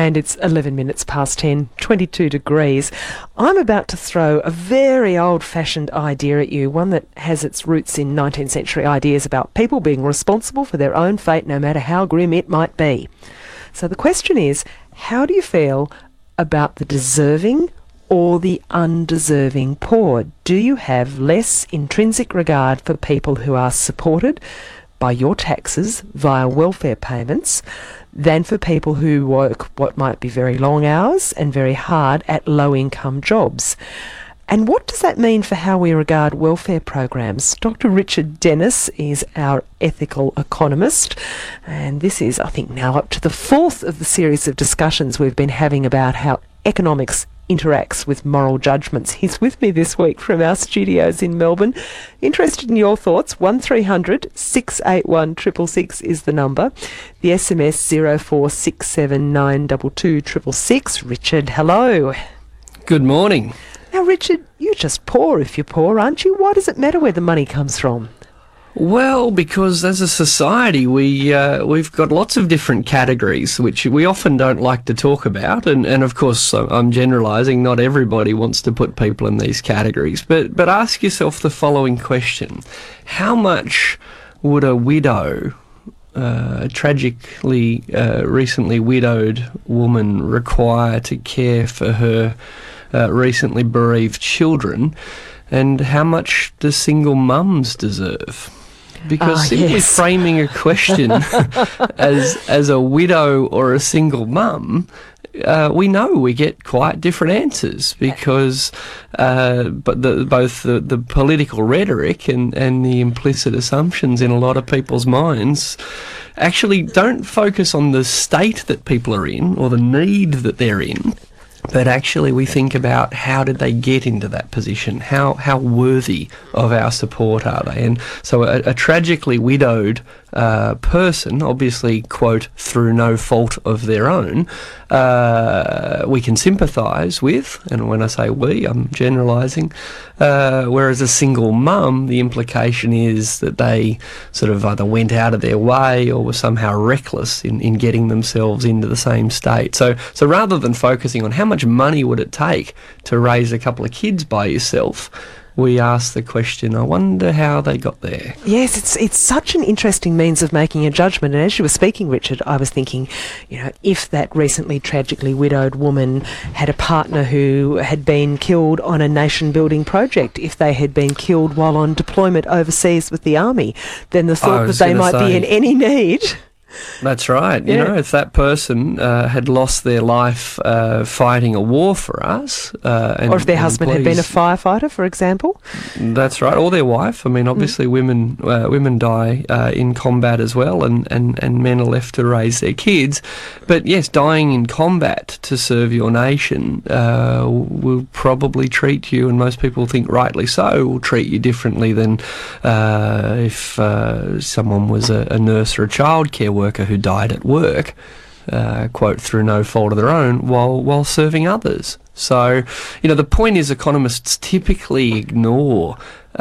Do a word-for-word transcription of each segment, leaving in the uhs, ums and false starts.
and it's eleven minutes past ten, twenty-two degrees. I'm about to throw a very old-fashioned idea at you, one that has its roots in nineteenth century ideas about people being responsible for their own fate no matter how grim it might be. So the question is, how do you feel about the deserving or the undeserving poor? Do you have less intrinsic regard for people who are supported by your taxes via welfare payments than for people who work what might be very long hours and very hard at low-income jobs? And what does that mean for how we regard welfare programs? Doctor Richard Denniss is our ethical economist, and this is, I think, now up to the fourth of the series of discussions we've been having about how economics interacts with moral judgments. He's with me this week from our studios in Melbourne. Interested in your thoughts? one three hundred six eight one six six six is the number. The S M S zero four six seven nine two two six six six. Richard, hello. Good morning. Now, Richard, you're just poor if you're poor, aren't you? Why does it matter where the money comes from? Well, because as a society, we, uh, we've got lots of different categories, which we often don't like to talk about. And, and of course, I'm generalising, not everybody wants to put people in these categories. But, but ask yourself the following question. How much would a widow, uh, a tragically uh, recently widowed woman, require to care for her uh, recently bereaved children? And how much do single mums deserve? Because ah, simply yes. framing a question as as a widow or a single mum, uh, we know we get quite different answers because uh, but the, both the, the political rhetoric and, and the implicit assumptions in a lot of people's minds actually don't focus on the state that people are in or the need that they're in. But actually we think about how did they get into that position? How how worthy of our support are they? And so a, a tragically widowed uh, person, obviously, quote, through no fault of their own, uh, we can sympathise with. And when I say we, I'm generalising. Uh, whereas a single mum, the implication is that they sort of either went out of their way or were somehow reckless in, in getting themselves into the same state. So, so rather than focusing on how much money would it take to raise a couple of kids by yourself, we ask the question, I wonder how they got there. Yes, it's it's such an interesting means of making a judgment. And as you were speaking, Richard, I was thinking, you know, if that recently tragically widowed woman had a partner who had been killed on a nation-building project, if they had been killed while on deployment overseas with the army, then the thought that they might say, be in any need... That's right. You yeah. know, if that person uh, had lost their life uh, fighting a war for us... Uh, and, or if their and husband please, had been a firefighter, for example. That's right. Or their wife. I mean, obviously mm. women uh, women die uh, in combat as well, and, and, and men are left to raise their kids. But yes, dying in combat to serve your nation uh, will probably treat you, and most people think rightly so, will treat you differently than uh, if uh, someone was a, a nurse or a childcare worker who died at work, uh, quote, through no fault of their own, while while serving others. So, you know, the point is economists typically ignore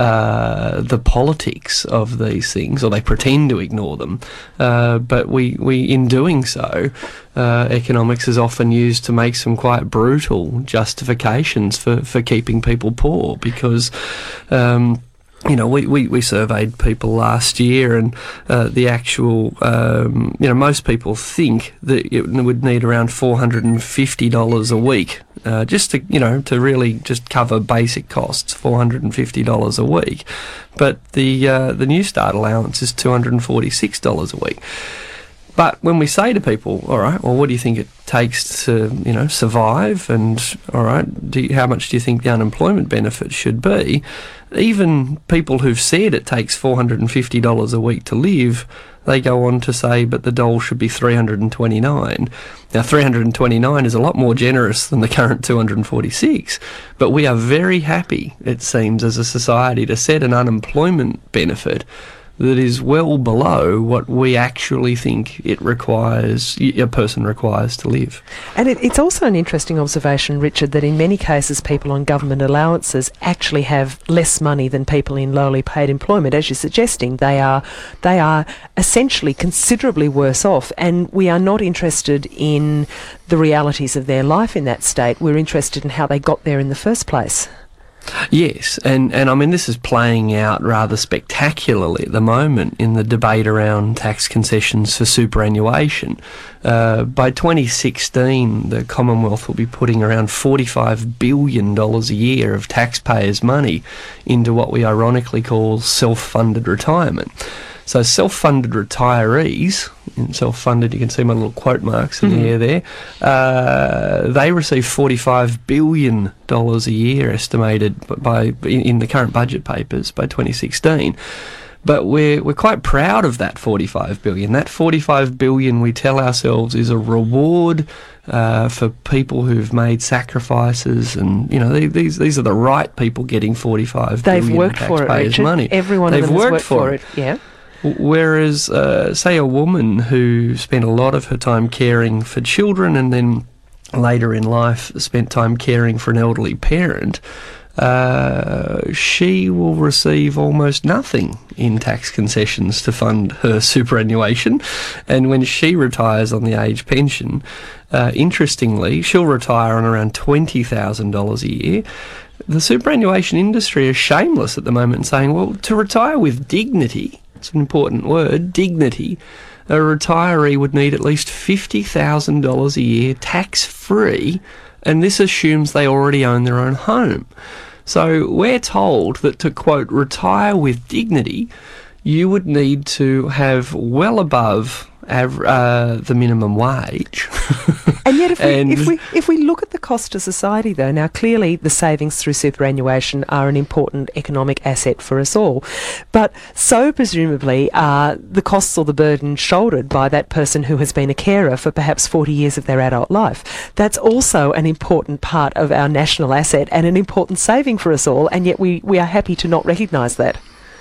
uh, the politics of these things, or they pretend to ignore them. Uh, but we, we, in doing so, uh, economics is often used to make some quite brutal justifications for, for keeping people poor, because... Um, You know, we, we, we surveyed people last year, and uh, the actual, um, you know, most people think that it would need around four hundred fifty dollars a week uh, just to, you know, to really just cover basic costs, four hundred fifty dollars a week. But the uh, the New Start allowance is two hundred forty-six dollars a week. But when we say to people, all right, well, what do you think it takes to, you know, survive? And, all right, do you, how much do you think the unemployment benefit should be? Even people who've said it takes four hundred fifty dollars a week to live, they go on to say, but the dole should be three hundred twenty-nine dollars. Now, three hundred twenty-nine dollars is a lot more generous than the current two hundred forty-six dollars, but we are very happy, it seems, as a society to set an unemployment benefit that is well below what we actually think it requires, a person requires to live. And it, it's also an interesting observation, Richard, that in many cases people on government allowances actually have less money than people in lowly paid employment. As you're suggesting, they are they are essentially considerably worse off, and we are not interested in the realities of their life in that state. We're interested in how they got there in the first place. Yes, and, and I mean this is playing out rather spectacularly at the moment in the debate around tax concessions for superannuation. Uh, by twenty sixteen, the Commonwealth will be putting around forty-five billion dollars a year of taxpayers' money into what we ironically call self-funded retirement. So self-funded retirees, and self-funded, you can see my little quote marks in mm-hmm. the air there, uh, they receive forty-five billion dollars a year estimated by in, in the current budget papers by twenty sixteen. But we're we're quite proud of that forty-five billion dollars. That forty-five billion dollars, we tell ourselves, is a reward uh, for people who've made sacrifices, and you know they, these these are the right people getting forty-five They've billion worked dollars for it, taxpayers' Richard. money. Every one They've of them worked, has worked for it. it. Yeah. Whereas, uh, say, a woman who spent a lot of her time caring for children and then later in life spent time caring for an elderly parent, uh, she will receive almost nothing in tax concessions to fund her superannuation. And when she retires on the age pension, uh, interestingly, she'll retire on around twenty thousand dollars a year. The superannuation industry is shameless at the moment in saying, well, to retire with dignity, it's an important word, dignity, a retiree would need at least fifty thousand dollars a year tax-free, and this assumes they already own their own home. So we're told that to, quote, retire with dignity, you would need to have well above av- uh, the minimum wage. And yet if we, And if we if we look at the cost to society, though, now clearly the savings through superannuation are an important economic asset for us all. But so presumably are the costs or the burden shouldered by that person who has been a carer for perhaps forty years of their adult life. That's also an important part of our national asset and an important saving for us all, and yet we, we are happy to not recognise that.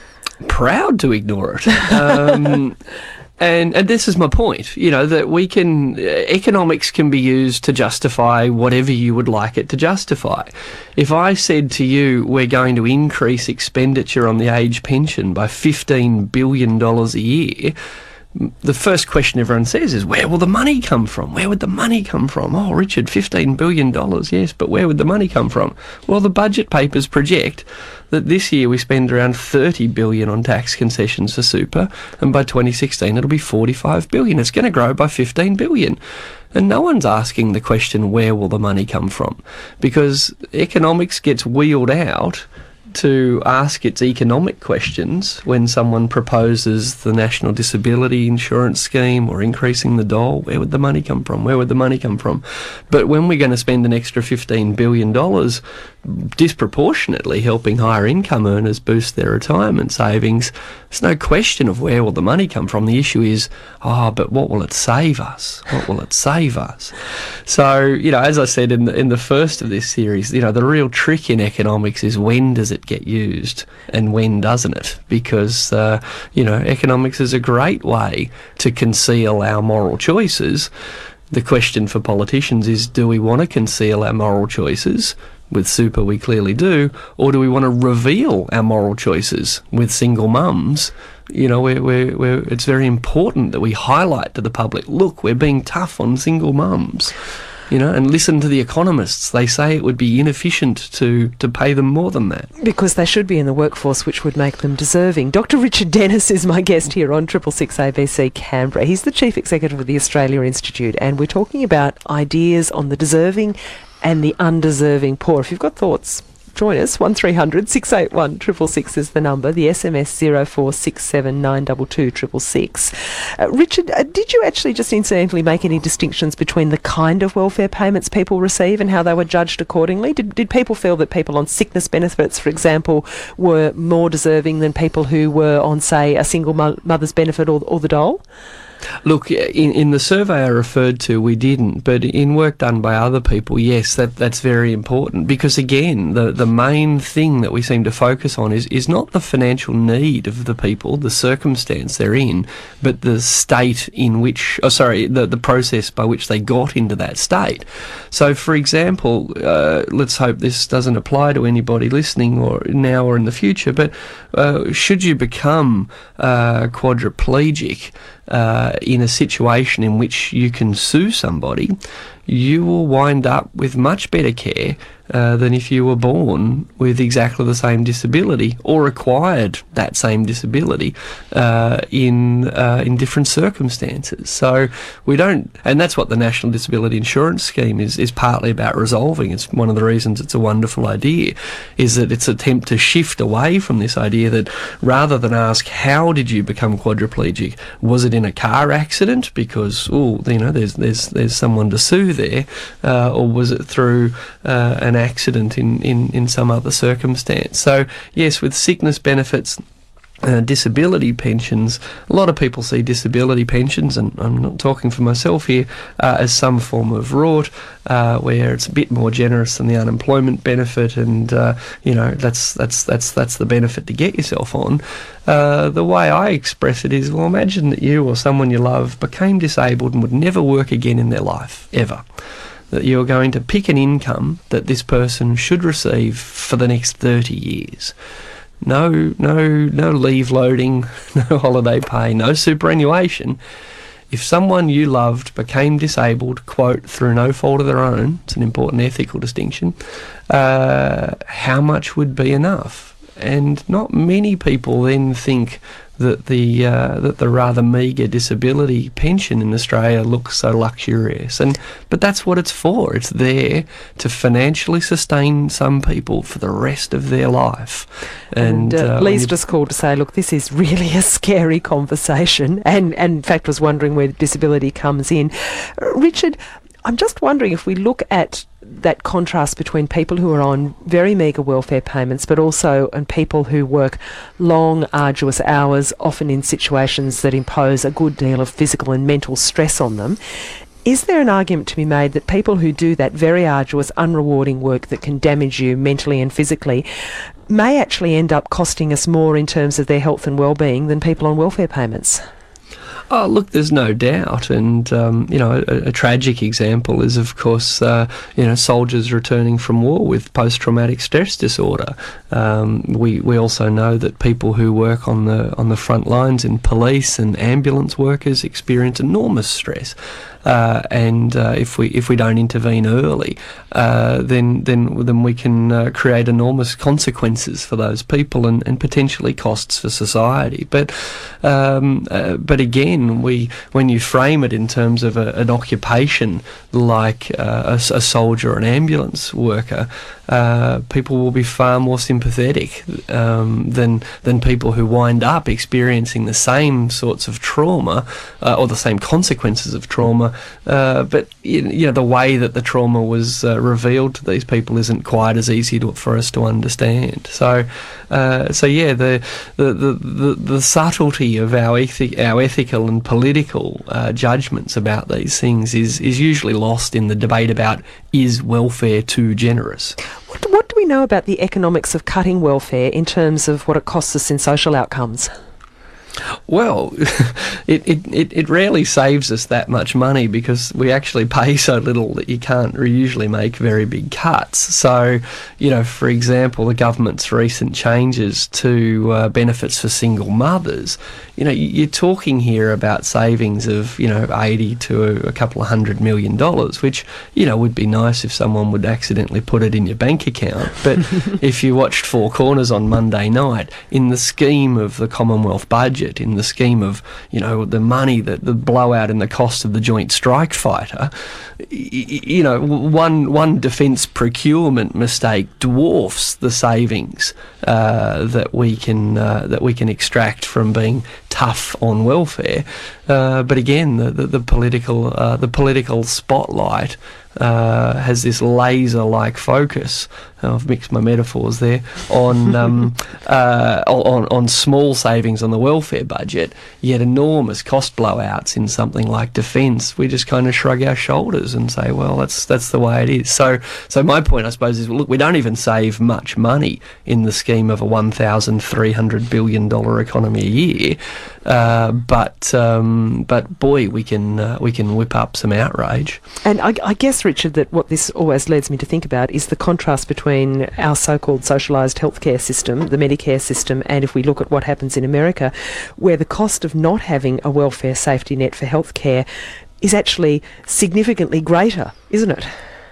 Proud to ignore it. Um, And, and this is my point, you know, that we can, uh, economics can be used to justify whatever you would like it to justify. If I said to you, we're going to increase expenditure on the age pension by fifteen billion dollars a year, the first question everyone says is, where will the money come from? Where would the money come from? Oh, Richard, fifteen billion dollars, yes, but where would the money come from? Well, the budget papers project that this year we spend around thirty billion dollars on tax concessions for super, and by twenty sixteen it'll be forty-five billion dollars. It's going to grow by fifteen billion dollars. And no one's asking the question, where will the money come from? Because economics gets wheeled out to ask its economic questions when someone proposes the National Disability Insurance Scheme or increasing the dole. Where would the money come from? Where would the money come from? But when we're going to spend an extra fifteen billion dollars disproportionately helping higher income earners boost their retirement savings, there's no question of where will the money come from. The issue is, oh, but what will it save us? What will it save us? So, you know, as I said in the, in the first of this series, you know, the real trick in economics is when does it get used and when doesn't it? Because, uh, you know, economics is a great way to conceal our moral choices. The question for politicians is, do we want to conceal our moral choices? With super we clearly do. Or do we want to reveal our moral choices with single mums? You know, we're, we're, we're, it's very important that we highlight to the public, look, we're being tough on single mums. You know, and listen to the economists. They say it would be inefficient to, to pay them more than that. Because they should be in the workforce, which would make them deserving. Doctor Richard Denniss is my guest here on Triple Six A B C Canberra. He's the Chief Executive of the Australia Institute, and we're talking about ideas on the deserving and the undeserving poor. If you've got thoughts, join us. one three hundred six eight one six six six is the number. The S M S zero four six seven nine two two six six six. Uh, Richard, uh, did you actually just incidentally make any distinctions between the kind of welfare payments people receive and how they were judged accordingly? Did, did people feel that people on sickness benefits, for example, were more deserving than people who were on, say, a single mo- mother's benefit or, or the dole? Look, in, in the survey I referred to, we didn't, but in work done by other people, yes, that that's very important, because again, the, the main thing that we seem to focus on is, is not the financial need of the people, the circumstance they're in, but the state in which, oh sorry, the, the process by which they got into that state. So, for example, uh, let's hope this doesn't apply to anybody listening or now or in the future, but uh, should you become uh, quadriplegic, Uh, in a situation in which you can sue somebody, you will wind up with much better care uh, than if you were born with exactly the same disability or acquired that same disability uh, in uh, in different circumstances. So we don't, and that's what the National Disability Insurance Scheme is is partly about resolving. It's one of the reasons it's a wonderful idea, is that it's an attempt to shift away from this idea that rather than ask how did you become quadriplegic, was it in a car accident because oh you know there's there's there's someone to sue there, uh, or was it through uh, an accident in, in, in some other circumstance? So yes, with sickness benefits, Uh, disability pensions, a lot of people see disability pensions, and I'm not talking for myself here, uh, as some form of rort, uh, where it's a bit more generous than the unemployment benefit, and uh, you know that's that's that's that's the benefit to get yourself on. Uh, the way I express it is, well, imagine that you or someone you love became disabled and would never work again in their life, ever. That you're going to pick an income that this person should receive for the next thirty years. No, no, no leave loading, no holiday pay, no superannuation. If someone you loved became disabled, quote, through no fault of their own, it's an important ethical distinction, uh, how much would be enough? And not many people then think that the uh, that the rather meagre disability pension in Australia looks so luxurious, and but that's what it's for. It's there to financially sustain some people for the rest of their life. And, and uh, uh, Lee's just called to say, look, this is really a scary conversation, and, and in fact was wondering where disability comes in. Uh, Richard, I'm just wondering if we look at that contrast between people who are on very meagre welfare payments, but also and people who work long, arduous hours, often in situations that impose a good deal of physical and mental stress on them. Is there an argument to be made that people who do that very arduous, unrewarding work that can damage you mentally and physically may actually end up costing us more in terms of their health and well-being than people on welfare payments? Oh, look, there's no doubt. And, um, you know, a, a tragic example is, of course, uh, you know, soldiers returning from war with post-traumatic stress disorder. Um, we, we also know that people who work on the on the front lines in police and ambulance workers experience enormous stress. Uh, and uh, if we if we don't intervene early, uh, then then then we can uh, create enormous consequences for those people and, and potentially costs for society. But um, uh, but again, we when you frame it in terms of a, an occupation like uh, a, a soldier or an ambulance worker, uh, people will be far more sympathetic um, than than people who wind up experiencing the same sorts of trauma uh, or the same consequences of trauma. Uh, but you know, the way that the trauma was uh, revealed to these people isn't quite as easy to, for us to understand. So, uh, so yeah, the the, the, the the subtlety of our ethi- our ethical and political uh, judgments about these things is is usually lost in the debate about, is welfare too generous? What, what do we know about the economics of cutting welfare in terms of what it costs us in social outcomes? Well, it, it, it, it rarely saves us that much money because we actually pay so little that you can't usually make very big cuts. So, you know, for example, the government's recent changes to uh, benefits for single mothers, you know, you're talking here about savings of, you know, eighty to a couple of hundred million dollars, which, you know, would be nice if someone would accidentally put it in your bank account. But if you watched Four Corners on Monday night, in the scheme of the Commonwealth budget, in the scheme of, you know, the money, that the blowout in the cost of the Joint Strike Fighter, you know, one one defence procurement mistake dwarfs the savings uh, that we can uh, that we can extract from being tough on welfare. Uh, but again, the the, the political uh, the political spotlight uh, has this laser-like focus. I've mixed my metaphors there on um, uh, on on small savings on the welfare budget, yet enormous cost blowouts in something like defence. We just kind of shrug our shoulders and say, well, that's that's the way it is. So, so my point, I suppose, is look, we don't even save much money in the scheme of a one thousand three hundred billion dollar economy a year, uh, but um, but boy, we can uh, we can whip up some outrage. And I, I guess, Richard, that what this always leads me to think about is the contrast between our so-called socialised healthcare system, the Medicare system, and if we look at what happens in America, where the cost of not having a welfare safety net for healthcare is actually significantly greater, isn't it?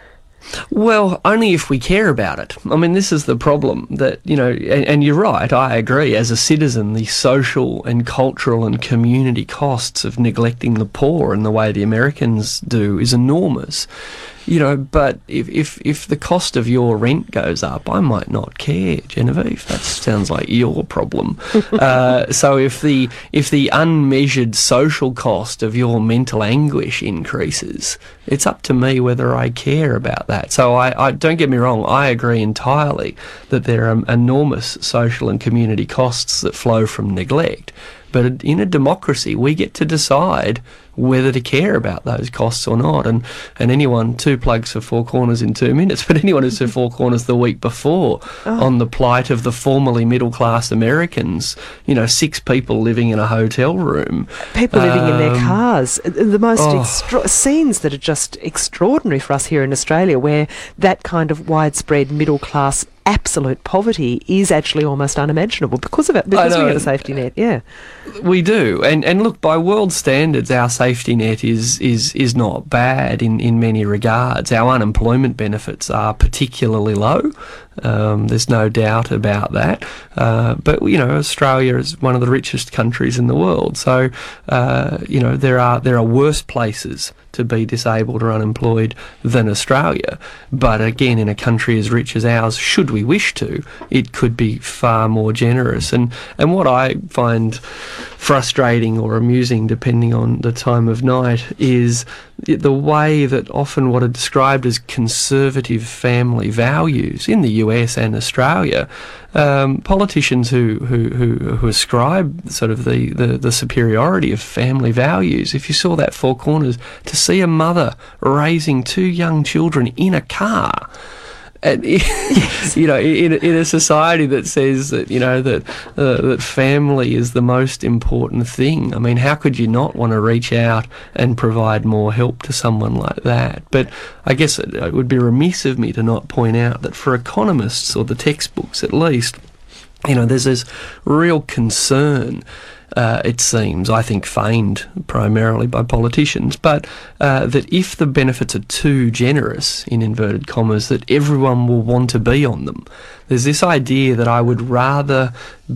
Well, only if we care about it. I mean, this is the problem that, you know, and, and you're right, I agree, as a citizen, the social and cultural and community costs of neglecting the poor in the way the Americans do is enormous. You know, but if, if, if the cost of your rent goes up, I might not care, Genevieve. That sounds like your problem. uh, so if the if the unmeasured social cost of your mental anguish increases, it's up to me whether I care about that. So I, I don't get me wrong, I agree entirely that there are enormous social and community costs that flow from neglect. But in a democracy, we get to decide whether to care about those costs or not. And, and anyone, two plugs for Four Corners in two minutes, but anyone who said Four Corners the week before oh. on the plight of the formerly middle-class Americans, you know, six people living in a hotel room. People um, living in their cars. The most oh. extra- scenes that are just extraordinary for us here in Australia, where that kind of widespread middle-class absolute poverty is actually almost unimaginable because of it, because we have a safety net. Yeah, we do, and and look, by world standards, our safety net is is is not bad in in many regards. Our unemployment benefits are particularly low. Um, there's no doubt about that. Uh, but you know, Australia is one of the richest countries in the world, so uh, you know there are there are worse places to be disabled or unemployed than Australia. But again, in a country as rich as ours, should we wish to, it could be far more generous. And and what I find frustrating or amusing, depending on the time of night, is the way that often what are described as conservative family values in the U S and Australia, um, politicians who, who, who, who ascribe sort of the, the, the superiority of family values, if you saw that Four Corners, to see a mother raising two young children in a car, and, yes. you know, in, in a society that says that, you know, that uh, that family is the most important thing. I mean, how could you not want to reach out and provide more help to someone like that? But I guess it, it would be remiss of me to not point out that for economists, or the textbooks at least, you know, there's this real concern, Uh, it seems, I think feigned primarily by politicians, but uh, that if the benefits are too generous, in inverted commas, that everyone will want to be on them. There's this idea that I would rather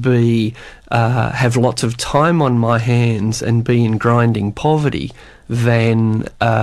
be uh, have lots of time on my hands and be in grinding poverty than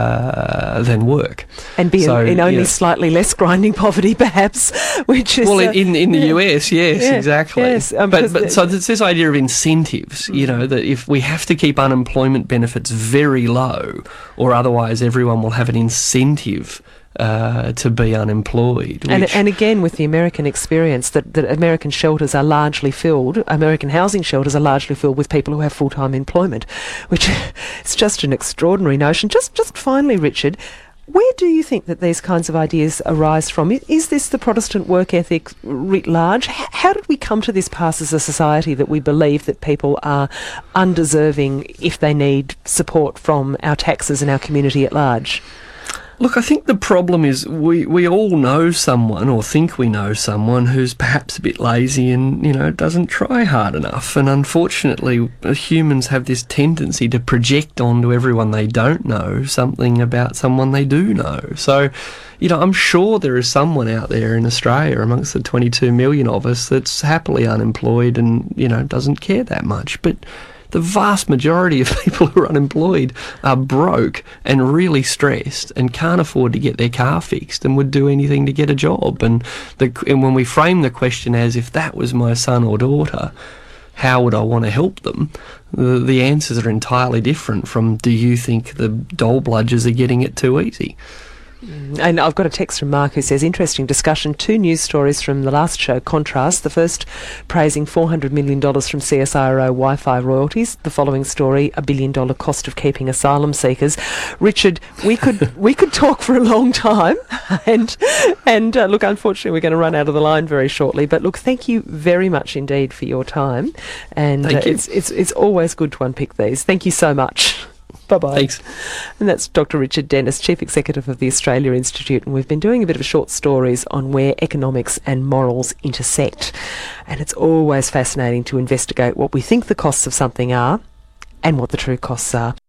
uh, than work, and be so, in, in only you know, slightly less grinding poverty, perhaps. Which is well, uh, in in the yeah. U S, yes, yeah. exactly. Yes, um, but but so there's this idea of incentives. You know, that if we have to keep unemployment benefits very low, or otherwise everyone will have an incentive Uh, to be unemployed. And, and again, with the American experience, that, that American shelters are largely filled, American housing shelters are largely filled with people who have full-time employment, which is just an extraordinary notion. Just, just finally, Richard, where do you think that these kinds of ideas arise from? Is this the Protestant work ethic writ large? How did we come to this pass as a society that we believe that people are undeserving if they need support from our taxes and our community at large? Look, I think the problem is we, we all know someone, or think we know someone, who's perhaps a bit lazy and, you know, doesn't try hard enough. And unfortunately, humans have this tendency to project onto everyone they don't know something about someone they do know. So, you know, I'm sure there is someone out there in Australia amongst the twenty-two million of us that's happily unemployed and, you know, doesn't care that much. But the vast majority of people who are unemployed are broke and really stressed and can't afford to get their car fixed and would do anything to get a job. And, the, and when we frame the question as, if that was my son or daughter, how would I want to help them? The, the answers are entirely different from, do you think the dole bludgers are getting it too easy? And I've got a text from Mark who says, interesting discussion. Two news stories from the last show, contrast. The first praising four hundred million dollars from C S I R O Wi-Fi royalties. The following story, a billion dollar cost of keeping asylum seekers. Richard, we could we could talk for a long time. And, and uh, look, unfortunately, we're going to run out of the line very shortly. But look, thank you very much indeed for your time. And uh, it's, it's, it's always good to unpick these. Thank you so much. Bye-bye. Thanks. And that's Doctor Richard Dennis, Chief Executive of the Australia Institute, and we've been doing a bit of short stories on where economics and morals intersect. And it's always fascinating to investigate what we think the costs of something are and what the true costs are.